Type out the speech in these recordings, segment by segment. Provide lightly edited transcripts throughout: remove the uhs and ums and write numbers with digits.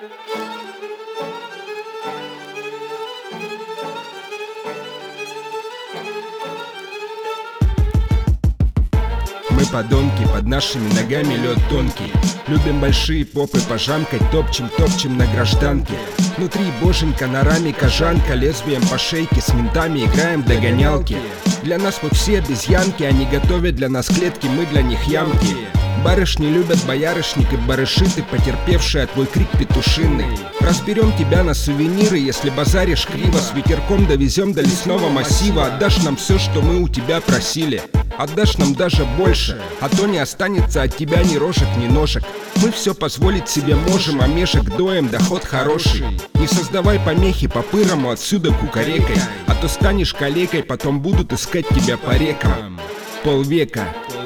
Мы подонки, под нашими ногами лед тонкий. Любим большие попы пожамкать, топчем на гражданке. Внутри боженька, на раме кожанка, лезвием по шейке, с ментами играем в догонялки. Для нас мы все обезьянки, они готовят для нас клетки, мы для них ямки. Барышни любят боярышник и барышиты, потерпевшие твой крик петушиный. Разберем тебя на сувениры, если базаришь криво. С ветерком довезем до лесного массива. Отдашь нам все, что мы у тебя просили. Отдашь нам даже больше, а то не останется от тебя ни рожек, ни ножек. Мы все позволить себе можем, а мешок доем, доход хороший. Не создавай помехи по-пырому отсюда кукарекой, а то станешь калекой, потом будут искать тебя по рекам. Полвека.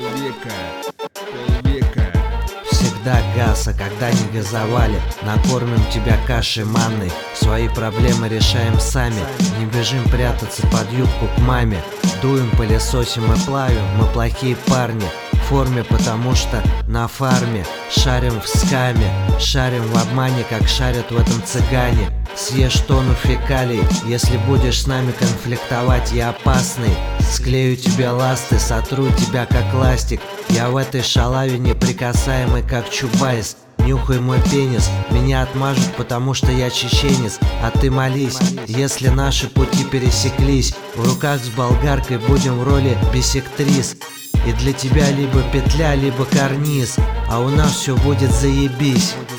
Всегда газ, а когда не газовали, накормим тебя кашей манной. Свои проблемы решаем сами, не бежим прятаться под юбку к маме. Дуем, пылесосим и плавим, мы плохие парни в форме, потому что на фарме. Шарим в скаме, шарим в обмане, как шарят в этом цыгане. Съешь тонну фекалий, если будешь с нами конфликтовать, я опасный. Склею тебе ласты, сотру тебя как ластик. Я в этой шалаве неприкасаемый, как Чубайс. Нюхай мой пенис, меня отмажут, потому что я чеченец. А ты молись, если наши пути пересеклись. В руках с болгаркой будем в роли бисектрис. И для тебя либо петля, либо карниз, а у нас все будет заебись.